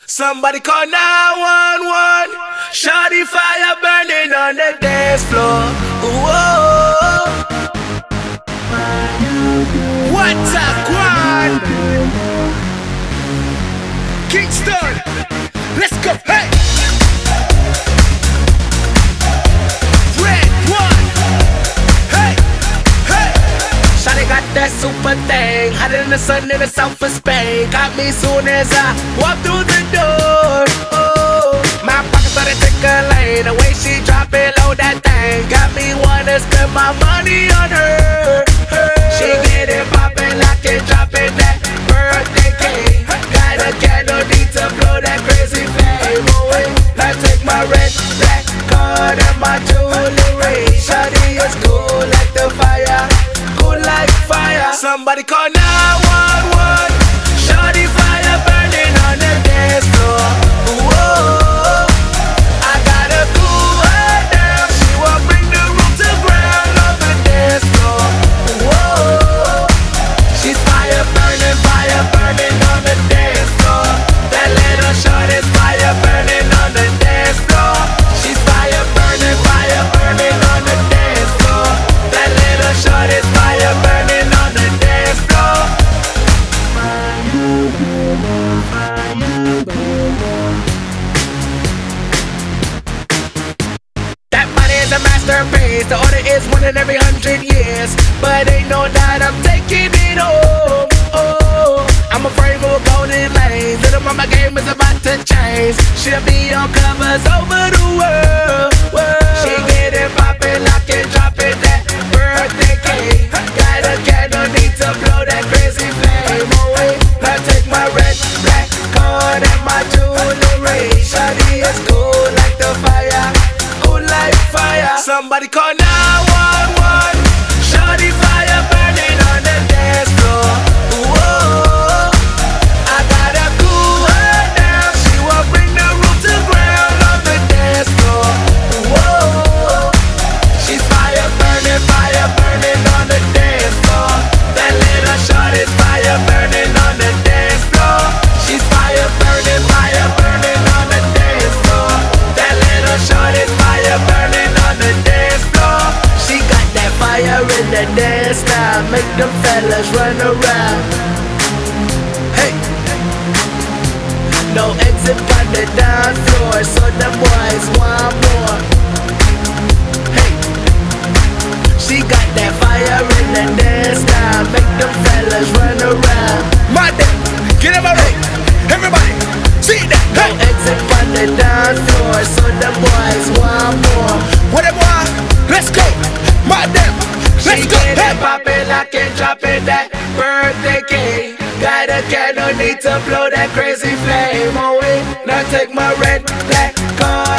Somebody call 911. Shawty fire burning on the dance floor. Whoa. What's up, Quan? Kingston, let's go. Hey. Red one. Hey, hey. Shawty got that super thing, hotter than the sun in the south of Spain. Got me soon as I walk through the door. Oh, my pockets started tickling. The way she drop it low, that thing got me wanna spend my money on her. She get it poppin', lock it, drop it, that birthday cake. Got a candle, need to blow that crazy flame away. I take my red, black card and my jewelry. Shawty is cool like the fire, cool like fire. Somebody call 911. Shawty fire burning on the dance floor. Whoa, I gotta cool her down. She won't bring the room to ground on the dance floor. Whoa, she's fire burning on the dance floor. That little shorty's fire burning on the dance floor. She's fire burning on the dance floor. That little shorty's fire burning on the dance floor. That body is a masterpiece. The order is 1 in every 100 years. But ain't no doubt I'm taking it home. Oh, I'm afraid of golden lanes. Little mama game is about to change. She'll be on covers over the world. She get it poppin', lock it, drop it, that birthday cake. Got a candle, need to blow that crazy flame away. I take my red, black card and my jewelry. Shawty is cool like the fire, cool like fire. Somebody call 911. Shawty fire burning on the dance floor. Whoa, I gotta cool her down. She won't bring the room to ground on the dance floor. Whoa, she's fire burning on the dance floor. That little shorty's fire burning on the dance floor. She's fire burning on the dance floor. That little shorty's fire burning on the dance floor. She got that fire in the dance now, make them fellas run around. Hey, no exit on the dance floor, so the boys want more. Hey, she got that fire in the dance now, make them fellas run around. My day, get him away, everybody, see that. Hey, no exit on the dance floor, so the boys want more. What it want? Let's go, my damn, let's go. She get it poppin', lock it, drop it, that birthday cake. Got a candle, need to blow that crazy flame away. Now take my red, black card